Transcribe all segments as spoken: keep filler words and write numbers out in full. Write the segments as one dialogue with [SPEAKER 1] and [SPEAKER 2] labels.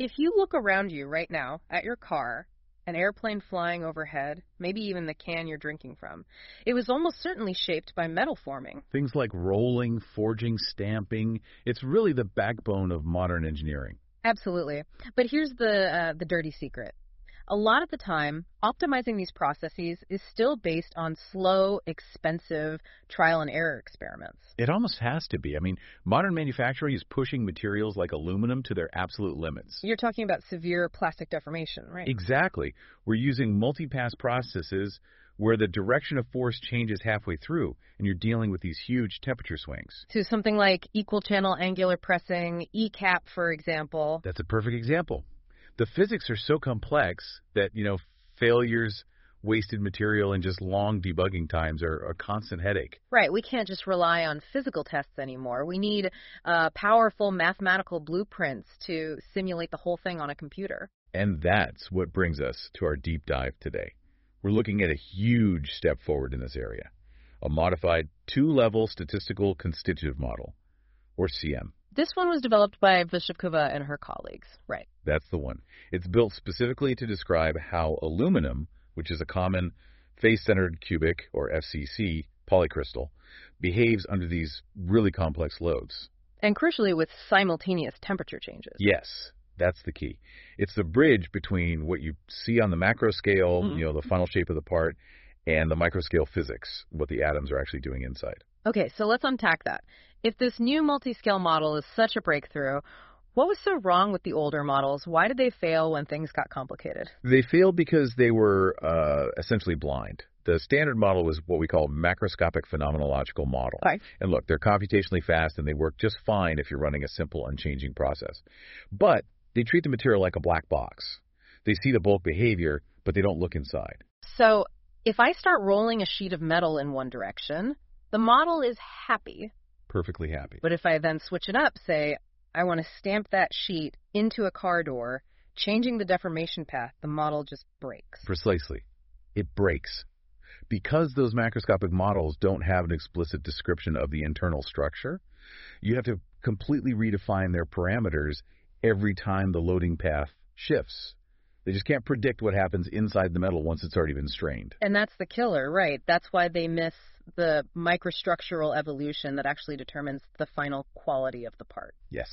[SPEAKER 1] If you look around you right now at your car, an airplane flying overhead, maybe even the can you're drinking from, it was almost certainly shaped by metal forming.
[SPEAKER 2] Things like rolling, forging, stamping, it's really the backbone of modern engineering.
[SPEAKER 1] Absolutely. But here's the uh, the dirty secret. A lot of the time, optimizing these processes is still based on slow, expensive trial and error experiments.
[SPEAKER 2] It almost has to be. I mean, modern manufacturing is pushing materials like aluminum to their absolute limits.
[SPEAKER 1] You're talking about severe plastic deformation, right?
[SPEAKER 2] Exactly. We're using multi-pass processes where the direction of force changes halfway through, and you're dealing with these huge temperature swings.
[SPEAKER 1] So something like equal channel angular pressing, E CAP, for example.
[SPEAKER 2] That's a perfect example. The physics are so complex that, you know, failures, wasted material, and just long debugging times are a constant headache.
[SPEAKER 1] Right. We can't just rely on physical tests anymore. We need uh, powerful mathematical blueprints to simulate the whole thing on a computer.
[SPEAKER 2] And that's what brings us to our deep dive today. We're looking at a huge step forward in this area, a modified two-level statistical constitutive model, or C M.
[SPEAKER 1] This one was developed by Vyshkovova and her colleagues, right?
[SPEAKER 2] That's the one. It's built specifically to describe how aluminum, which is a common face-centered cubic, or F C C, polycrystal, behaves under these really complex loads.
[SPEAKER 1] And crucially, with simultaneous temperature changes.
[SPEAKER 2] Yes, that's the key. It's the bridge between what you see on the macro scale, mm-hmm. you know, the final shape of the part, and the microscale physics, what the atoms are actually doing inside.
[SPEAKER 1] Okay, so let's unpack that. If this new multi-scale model is such a breakthrough, what was so wrong with the older models? Why did they fail when things got complicated?
[SPEAKER 2] They failed because they were uh, essentially blind. The standard model was what we call macroscopic phenomenological model.
[SPEAKER 1] Okay.
[SPEAKER 2] And look, they're computationally fast and they work just fine if you're running a simple unchanging process. But they treat the material like a black box. They see the bulk behavior, but they don't look inside.
[SPEAKER 1] So if I start rolling a sheet of metal in one direction, the model is happy.
[SPEAKER 2] Perfectly happy.
[SPEAKER 1] But if I then switch it up, say, I want to stamp that sheet into a car door, changing the deformation path, the model just breaks.
[SPEAKER 2] Precisely. It breaks. Because those macroscopic models don't have an explicit description of the internal structure, you have to completely redefine their parameters every time the loading path shifts. They just can't predict what happens inside the metal once it's already been strained.
[SPEAKER 1] And that's the killer, right? That's why they miss the microstructural evolution that actually determines the final quality of the part.
[SPEAKER 2] Yes.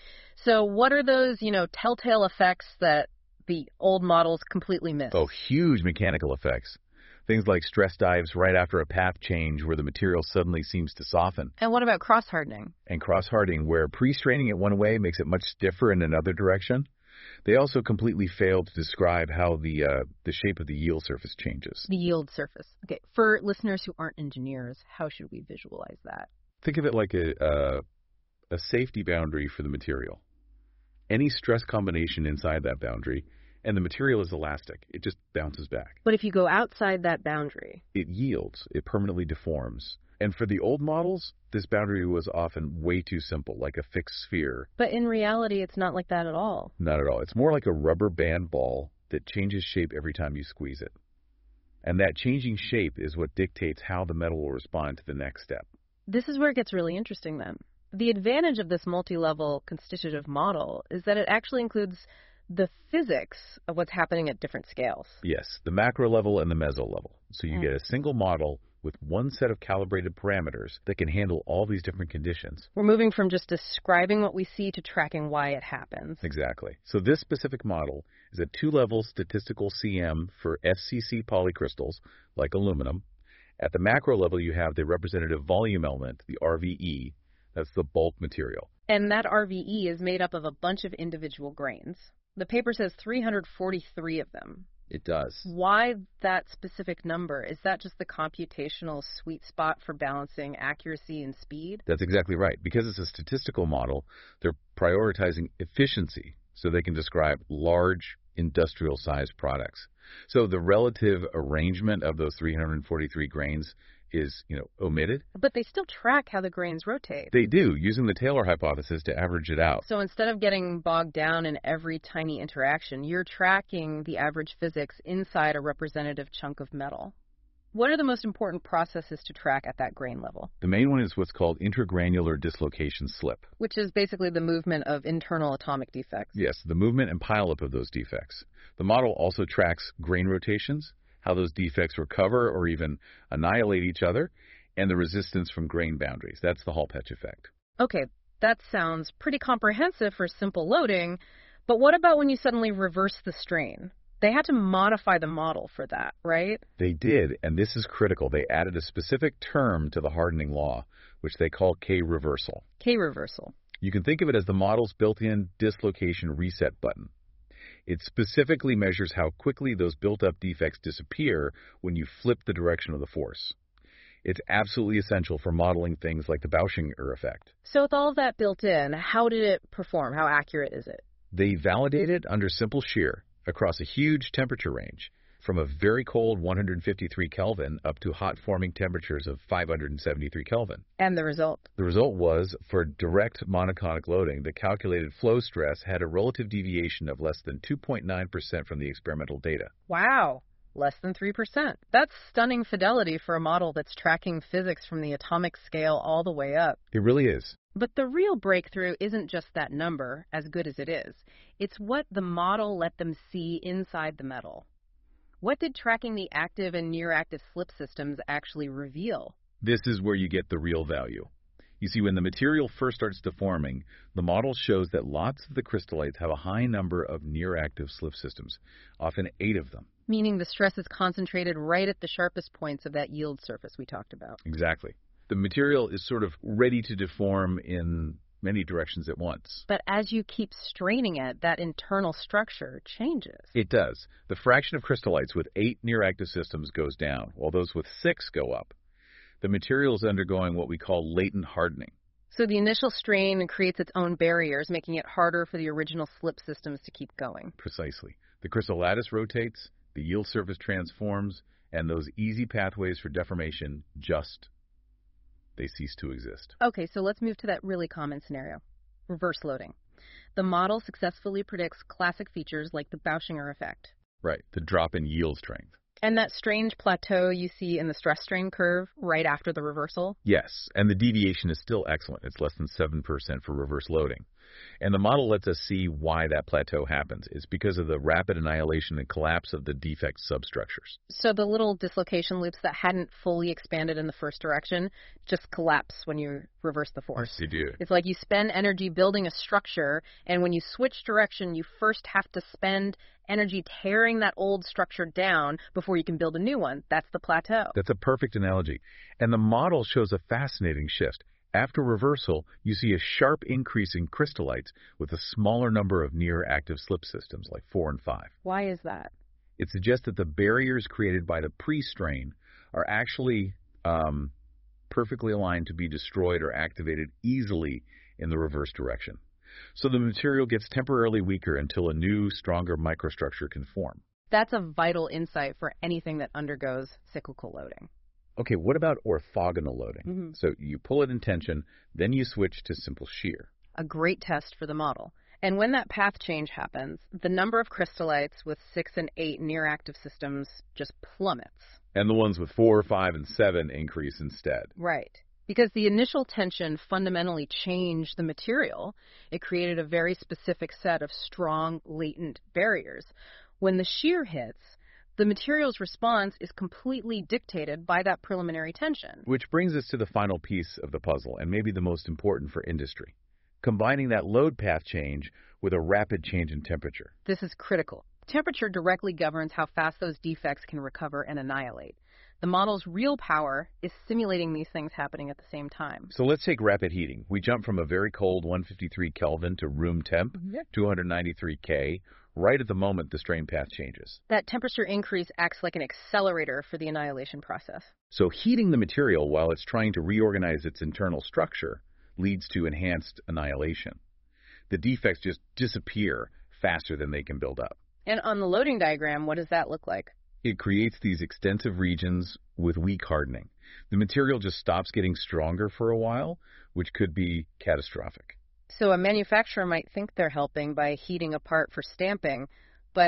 [SPEAKER 1] So what are those, you know, telltale effects that the old models completely miss?
[SPEAKER 2] Oh, huge mechanical effects. Things like stress dives right after a path change where the material suddenly seems to soften.
[SPEAKER 1] And what about cross-hardening?
[SPEAKER 2] And cross-hardening, where pre-straining it one way makes it much stiffer in another direction. They also completely failed to describe how the uh, the shape of the yield surface changes.
[SPEAKER 1] The yield surface. Okay, for listeners who aren't engineers, how should we visualize that?
[SPEAKER 2] Think of it like a uh, a safety boundary for the material. Any stress combination inside that boundary, and the material is elastic. It just bounces back.
[SPEAKER 1] But if you go outside that boundary?
[SPEAKER 2] It yields. It permanently deforms. And for the old models, this boundary was often way too simple, like a fixed sphere.
[SPEAKER 1] But in reality, it's not like that at all.
[SPEAKER 2] Not at all. It's more like a rubber band ball that changes shape every time you squeeze it. And that changing shape is what dictates how the metal will respond to the next step.
[SPEAKER 1] This is where it gets really interesting then. The advantage of this multi-level constitutive model is that it actually includes the physics of what's happening at different scales.
[SPEAKER 2] Yes, the macro level and the meso level. So you
[SPEAKER 1] Mm.
[SPEAKER 2] get a single model with one set of calibrated parameters that can handle all these different conditions.
[SPEAKER 1] We're moving from just describing what we see to tracking why it happens.
[SPEAKER 2] Exactly. So this specific model is a two-level statistical C M for F C C polycrystals, like aluminum. At the macro level, you have the representative volume element, the R V E. That's the bulk material.
[SPEAKER 1] And that R V E is made up of a bunch of individual grains. The paper says three hundred forty-three of them.
[SPEAKER 2] It does.
[SPEAKER 1] Why that specific number? Is that just the computational sweet spot for balancing accuracy and speed?
[SPEAKER 2] That's exactly right. Because it's a statistical model, they're prioritizing efficiency so they can describe large industrial-sized products. So the relative arrangement of those three hundred forty-three grains is, you know, omitted.
[SPEAKER 1] But they still track how the grains rotate.
[SPEAKER 2] They do, using the Taylor hypothesis to average it out.
[SPEAKER 1] So instead of getting bogged down in every tiny interaction, you're tracking the average physics inside a representative chunk of metal. What are the most important processes to track at that grain level?
[SPEAKER 2] The main one is what's called intragranular dislocation slip.
[SPEAKER 1] Which is basically the movement of internal atomic defects.
[SPEAKER 2] Yes, the movement and pileup of those defects. The model also tracks grain rotations, how those defects recover or even annihilate each other, and the resistance from grain boundaries. That's the Hall-Petch effect.
[SPEAKER 1] Okay, that sounds pretty comprehensive for simple loading, but what about when you suddenly reverse the strain? They had to modify the model for that, right?
[SPEAKER 2] They did, and this is critical. They added a specific term to the hardening law, which they call K-reversal.
[SPEAKER 1] K-reversal.
[SPEAKER 2] You can think of it as the model's built-in dislocation reset button. It specifically measures how quickly those built-up defects disappear when you flip the direction of the force. It's absolutely essential for modeling things like the Bauschinger effect.
[SPEAKER 1] So with all of that built in, how did it perform? How accurate is it?
[SPEAKER 2] They validated under simple shear across a huge temperature range, from a very cold one hundred fifty-three Kelvin up to hot forming temperatures of five hundred seventy-three Kelvin.
[SPEAKER 1] And the result?
[SPEAKER 2] The result was, for direct monoconic loading, the calculated flow stress had a relative deviation of less than two point nine percent from the experimental data.
[SPEAKER 1] Wow, less than three percent. That's stunning fidelity for a model that's tracking physics from the atomic scale all the way up.
[SPEAKER 2] It really is.
[SPEAKER 1] But the real breakthrough isn't just that number, as good as it is. It's what the model let them see inside the metal. What did tracking the active and near-active slip systems actually reveal?
[SPEAKER 2] This is where you get the real value. You see, when the material first starts deforming, the model shows that lots of the crystallites have a high number of near-active slip systems, often eight of them.
[SPEAKER 1] Meaning the stress is concentrated right at the sharpest points of that yield surface we talked about.
[SPEAKER 2] Exactly. The material is sort of ready to deform in many directions at once.
[SPEAKER 1] But as you keep straining it, that internal structure changes.
[SPEAKER 2] It does. The fraction of crystallites with eight near-active systems goes down, while those with six go up. The material is undergoing what we call latent hardening.
[SPEAKER 1] So the initial strain creates its own barriers, making it harder for the original slip systems to keep going.
[SPEAKER 2] Precisely. The crystal lattice rotates, the yield surface transforms, and those easy pathways for deformation just they cease to exist.
[SPEAKER 1] Okay, so let's move to that really common scenario, reverse loading. The model successfully predicts classic features like the Bauschinger effect.
[SPEAKER 2] Right, the drop in yield strength.
[SPEAKER 1] And that strange plateau you see in the stress strain curve right after the reversal?
[SPEAKER 2] Yes, and the deviation is still excellent. It's less than seven percent for reverse loading. And the model lets us see why that plateau happens. It's because of the rapid annihilation and collapse of the defect substructures.
[SPEAKER 1] So the little dislocation loops that hadn't fully expanded in the first direction just collapse when you reverse the force.
[SPEAKER 2] Yes, they do.
[SPEAKER 1] It's like you spend energy building a structure, and when you switch direction, you first have to spend energy tearing that old structure down before you can build a new one. That's the plateau.
[SPEAKER 2] That's a perfect analogy. And the model shows a fascinating shift. After reversal, you see a sharp increase in crystallites with a smaller number of near-active slip systems, like four and five.
[SPEAKER 1] Why is that?
[SPEAKER 2] It suggests that the barriers created by the pre-strain are actually um, perfectly aligned to be destroyed or activated easily in the reverse direction. So the material gets temporarily weaker until a new, stronger microstructure can form.
[SPEAKER 1] That's a vital insight for anything that undergoes cyclical loading.
[SPEAKER 2] Okay, what about orthogonal loading?
[SPEAKER 1] Mm-hmm.
[SPEAKER 2] So you pull it in tension, then you switch to simple shear.
[SPEAKER 1] A great test for the model. And when that path change happens, the number of crystallites with six and eight near-active systems just plummets.
[SPEAKER 2] And the ones with four, five, and seven increase instead.
[SPEAKER 1] Right. Because the initial tension fundamentally changed the material. It created a very specific set of strong, latent barriers. When the shear hits, the material's response is completely dictated by that preliminary tension.
[SPEAKER 2] Which brings us to the final piece of the puzzle, and maybe the most important for industry. Combining that load path change with a rapid change in temperature.
[SPEAKER 1] This is critical. Temperature directly governs how fast those defects can recover and annihilate. The model's real power is simulating these things happening at the same time.
[SPEAKER 2] So let's take rapid heating. We jump from a very cold one hundred fifty-three Kelvin to room temp,
[SPEAKER 1] Yeah.
[SPEAKER 2] two hundred ninety-three K, right at the moment the strain path changes.
[SPEAKER 1] That temperature increase acts like an accelerator for the annihilation process.
[SPEAKER 2] So heating the material while it's trying to reorganize its internal structure leads to enhanced annihilation. The defects just disappear faster than they can build up.
[SPEAKER 1] And on the loading diagram, what does that look like?
[SPEAKER 2] It creates these extensive regions with weak hardening. The material just stops getting stronger for a while, which could be catastrophic.
[SPEAKER 1] So a manufacturer might think they're helping by heating a part for stamping, but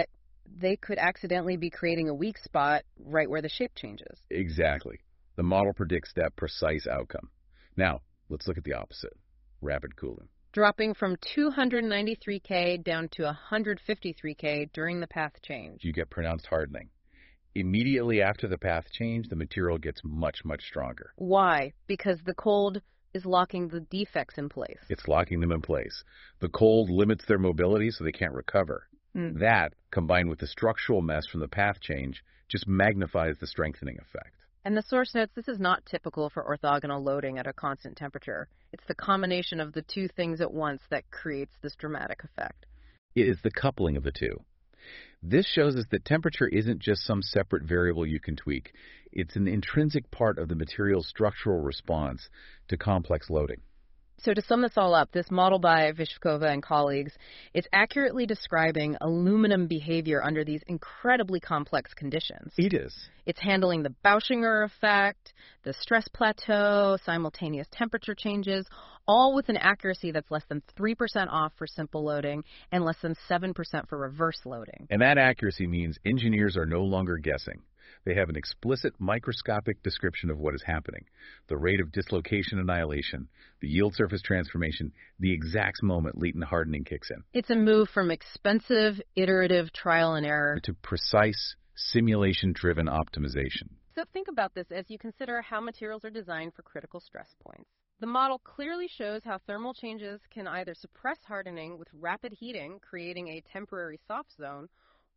[SPEAKER 1] they could accidentally be creating a weak spot right where the shape changes.
[SPEAKER 2] Exactly. The model predicts that precise outcome. Now, let's look at the opposite, rapid cooling.
[SPEAKER 1] Dropping from two hundred ninety-three K down to one hundred fifty-three K during the path change.
[SPEAKER 2] You get pronounced hardening. Immediately after the path change, the material gets much, much stronger.
[SPEAKER 1] Why? Because the cold is locking the defects in place.
[SPEAKER 2] It's locking them in place. The cold limits their mobility so they can't recover.
[SPEAKER 1] Mm.
[SPEAKER 2] That, combined with the structural mess from the path change, just magnifies the strengthening effect.
[SPEAKER 1] And the source notes this is not typical for orthogonal loading at a constant temperature. It's the combination of the two things at once that creates this dramatic effect.
[SPEAKER 2] It is the coupling of the two. This shows us that temperature isn't just some separate variable you can tweak. It's an intrinsic part of the material's structural response to complex loading.
[SPEAKER 1] So to sum this all up, this model by Vyshkova and colleagues, it's accurately describing aluminum behavior under these incredibly complex conditions.
[SPEAKER 2] It is.
[SPEAKER 1] It's handling the Bauschinger effect, the stress plateau, simultaneous temperature changes, all with an accuracy that's less than three percent off for simple loading and less than seven percent for reverse loading.
[SPEAKER 2] And that accuracy means engineers are no longer guessing. They have an explicit microscopic description of what is happening, the rate of dislocation annihilation, the yield surface transformation, the exact moment latent hardening kicks in.
[SPEAKER 1] It's a move from expensive, iterative trial and error
[SPEAKER 2] to precise, simulation-driven optimization.
[SPEAKER 1] So think about this as you consider how materials are designed for critical stress points. The model clearly shows how thermal changes can either suppress hardening with rapid heating, creating a temporary soft zone,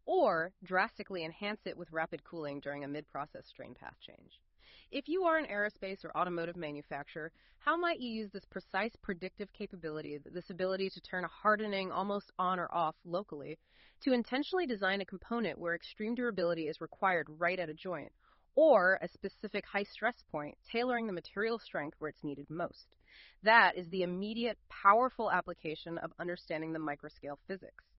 [SPEAKER 1] or drastically enhance it with rapid cooling during a mid-process strain path change. If you are an aerospace or automotive manufacturer, how might you use this precise predictive capability, this ability to turn a hardening almost on or off locally, to intentionally design a component where extreme durability is required right at a joint, or a specific high stress point, tailoring the material strength where it's needed most? That is the immediate, powerful application of understanding the microscale physics.